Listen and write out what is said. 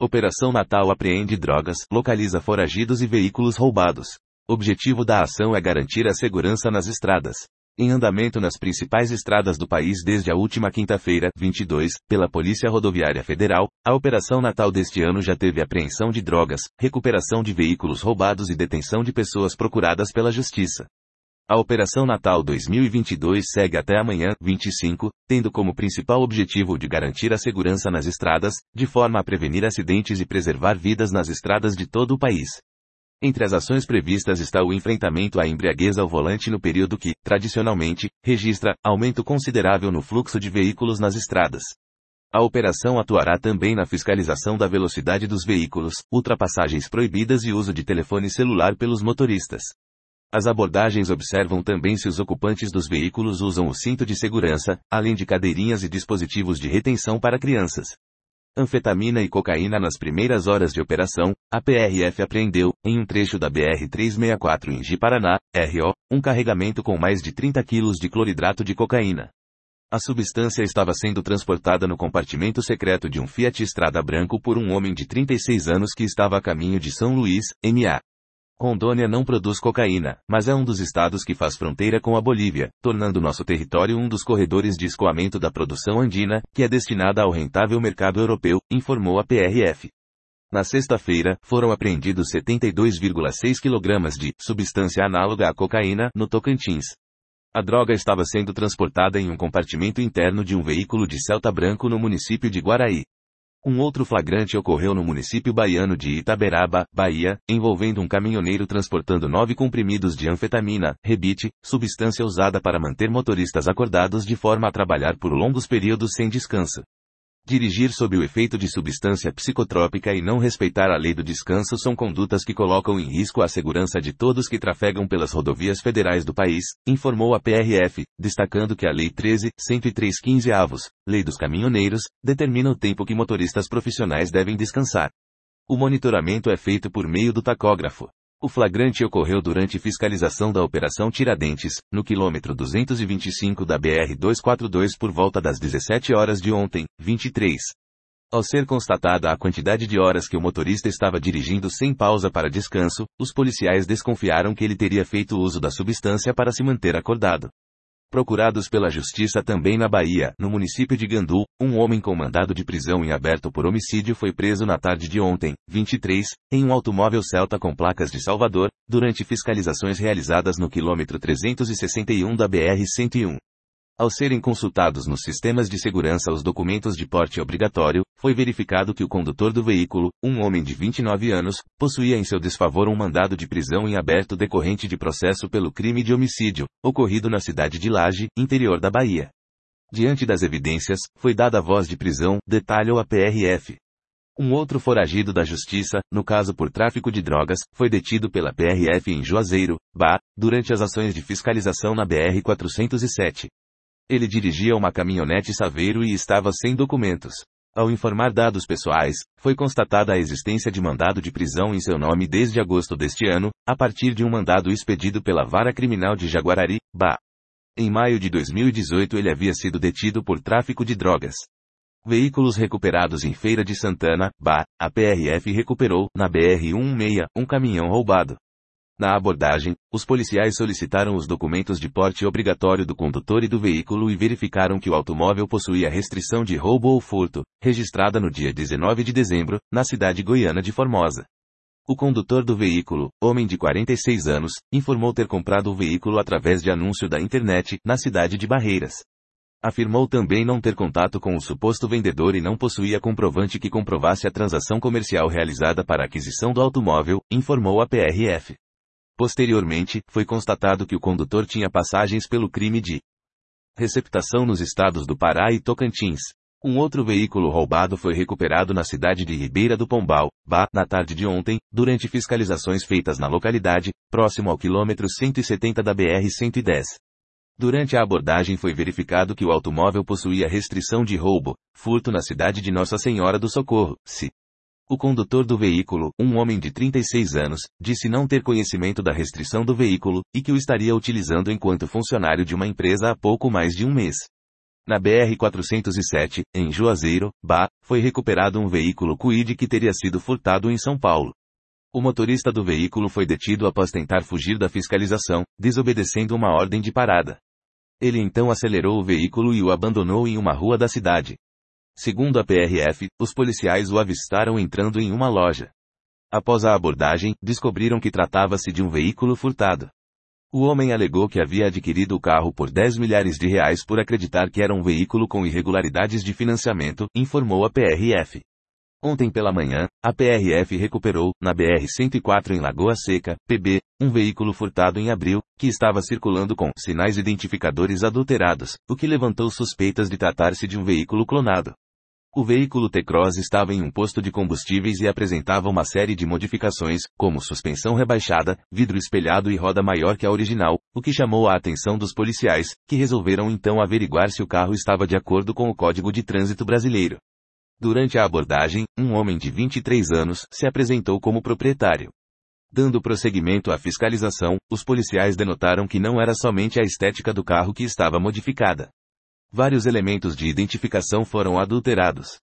Operação Natal apreende drogas, localiza foragidos e veículos roubados. Objetivo da ação é garantir a segurança nas estradas. Em andamento nas principais estradas do país desde a última quinta-feira, 22, pela Polícia Rodoviária Federal, a Operação Natal deste ano já teve apreensão de drogas, recuperação de veículos roubados e detenção de pessoas procuradas pela Justiça. A Operação Natal 2022 segue até amanhã, 25, tendo como principal objetivo o de garantir a segurança nas estradas, de forma a prevenir acidentes e preservar vidas nas estradas de todo o país. Entre as ações previstas está o enfrentamento à embriaguez ao volante no período que, tradicionalmente, registra aumento considerável no fluxo de veículos nas estradas. A operação atuará também na fiscalização da velocidade dos veículos, ultrapassagens proibidas e uso de telefone celular pelos motoristas. As abordagens observam também se os ocupantes dos veículos usam o cinto de segurança, além de cadeirinhas e dispositivos de retenção para crianças. Anfetamina e cocaína. Nas primeiras horas de operação, a PRF apreendeu, em um trecho da BR-364 em Ji-Paraná, RO, um carregamento com mais de 30 quilos de cloridrato de cocaína. A substância estava sendo transportada no compartimento secreto de um Fiat Strada branco por um homem de 36 anos que estava a caminho de São Luís, MA. Rondônia não produz cocaína, mas é um dos estados que faz fronteira com a Bolívia, tornando nosso território um dos corredores de escoamento da produção andina, que é destinada ao rentável mercado europeu, informou a PRF. Na sexta-feira, foram apreendidos 72,6 kg de substância análoga à cocaína no Tocantins. A droga estava sendo transportada em um compartimento interno de um veículo de Celta branco no município de Guaraí. Um outro flagrante ocorreu no município baiano de Itaberaba, Bahia, envolvendo um caminhoneiro transportando 9 comprimidos de anfetamina, rebite, substância usada para manter motoristas acordados de forma a trabalhar por longos períodos sem descanso. Dirigir sob o efeito de substância psicotrópica e não respeitar a lei do descanso são condutas que colocam em risco a segurança de todos que trafegam pelas rodovias federais do país, informou a PRF, destacando que a Lei 13.103/15 Lei dos Caminhoneiros, determina o tempo que motoristas profissionais devem descansar. O monitoramento é feito por meio do tacógrafo. O flagrante ocorreu durante fiscalização da Operação Tiradentes, no quilômetro 225 da BR-242 por volta das 17 horas de ontem, 23. Ao ser constatada a quantidade de horas que o motorista estava dirigindo sem pausa para descanso, os policiais desconfiaram que ele teria feito uso da substância para se manter acordado. Procurados pela Justiça também na Bahia, no município de Gandu, um homem com mandado de prisão em aberto por homicídio foi preso na tarde de ontem, 23, em um automóvel Celta com placas de Salvador, durante fiscalizações realizadas no quilômetro 361 da BR-101. Ao serem consultados nos sistemas de segurança os documentos de porte obrigatório, foi verificado que o condutor do veículo, um homem de 29 anos, possuía em seu desfavor um mandado de prisão em aberto decorrente de processo pelo crime de homicídio, ocorrido na cidade de Laje, interior da Bahia. Diante das evidências, foi dada voz de prisão, detalhou a PRF. Um outro foragido da Justiça, no caso por tráfico de drogas, foi detido pela PRF em Juazeiro, Bahia, durante as ações de fiscalização na BR-407. Ele dirigia uma caminhonete Saveiro e estava sem documentos. Ao informar dados pessoais, foi constatada a existência de mandado de prisão em seu nome desde agosto deste ano, a partir de um mandado expedido pela Vara Criminal de Jaguarari, Bahia. Em maio de 2018 ele havia sido detido por tráfico de drogas. Veículos recuperados em Feira de Santana, Bahia, a PRF recuperou, na BR-116, um caminhão roubado. Na abordagem, os policiais solicitaram os documentos de porte obrigatório do condutor e do veículo e verificaram que o automóvel possuía restrição de roubo ou furto, registrada no dia 19 de dezembro, na cidade goiana de Formosa. O condutor do veículo, homem de 46 anos, informou ter comprado o veículo através de anúncio da internet, na cidade de Barreiras. Afirmou também não ter contato com o suposto vendedor e não possuía comprovante que comprovasse a transação comercial realizada para a aquisição do automóvel, informou a PRF. Posteriormente, foi constatado que o condutor tinha passagens pelo crime de receptação nos estados do Pará e Tocantins. Um outro veículo roubado foi recuperado na cidade de Ribeira do Pombal, Bahia, na tarde de ontem, durante fiscalizações feitas na localidade, próximo ao quilômetro 170 da BR-110. Durante a abordagem foi verificado que o automóvel possuía restrição de roubo, furto na cidade de Nossa Senhora do Socorro, CI. O condutor do veículo, um homem de 36 anos, disse não ter conhecimento da restrição do veículo, e que o estaria utilizando enquanto funcionário de uma empresa há pouco mais de um mês. Na BR-407, em Juazeiro, Bahia, foi recuperado um veículo Kwid que teria sido furtado em São Paulo. O motorista do veículo foi detido após tentar fugir da fiscalização, desobedecendo uma ordem de parada. Ele então acelerou o veículo e o abandonou em uma rua da cidade. Segundo a PRF, os policiais o avistaram entrando em uma loja. Após a abordagem, descobriram que tratava-se de um veículo furtado. O homem alegou que havia adquirido o carro por R$10 milhares por acreditar que era um veículo com irregularidades de financiamento, informou a PRF. Ontem pela manhã, a PRF recuperou, na BR-104 em Lagoa Seca, PB, um veículo furtado em abril, que estava circulando com sinais identificadores adulterados, o que levantou suspeitas de tratar-se de um veículo clonado. O veículo T-Cross estava em um posto de combustíveis e apresentava uma série de modificações, como suspensão rebaixada, vidro espelhado e roda maior que a original, o que chamou a atenção dos policiais, que resolveram então averiguar se o carro estava de acordo com o Código de Trânsito Brasileiro. Durante a abordagem, um homem de 23 anos se apresentou como proprietário. Dando prosseguimento à fiscalização, os policiais denotaram que não era somente a estética do carro que estava modificada. Vários elementos de identificação foram adulterados.